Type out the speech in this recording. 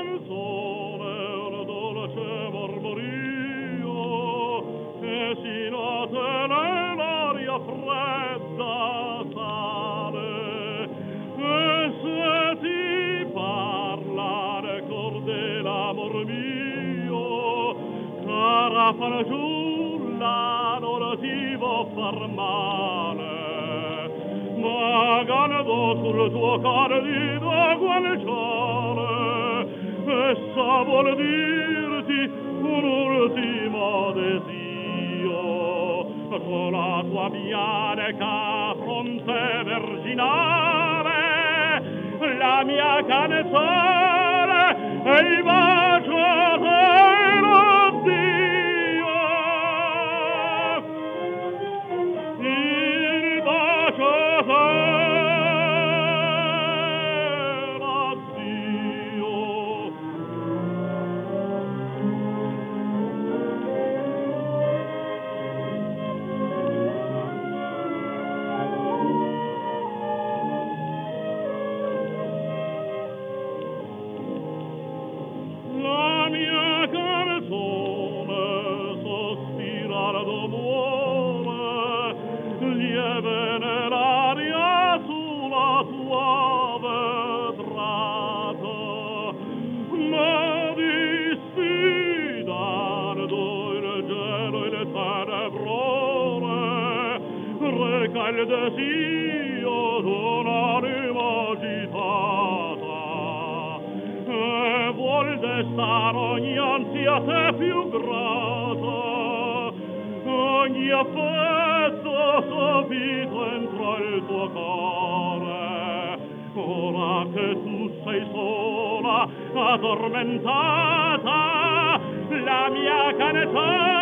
canzone un dolce mormorio che si nota nell'aria fredda sale e se ti parla nel dell'amor mio cara fanciulla non ti vo far male ma ganado sul tuo cardido guanciale essa vuol dirti un ultimo desio con la tua bianca fronte virginale la mia canzone e il bacio dell'addio il bacio la mia canzone sospira d'amore lieve nell'aria sulla tua vetrata ma di sfidardo il gelo e le tenebrone reca il desio d'un'anima agitata vuol destar ogni ansia te più grata ogni affetto sopito entra il tuo cuore ora che tu sei sola addormentata la mia canzone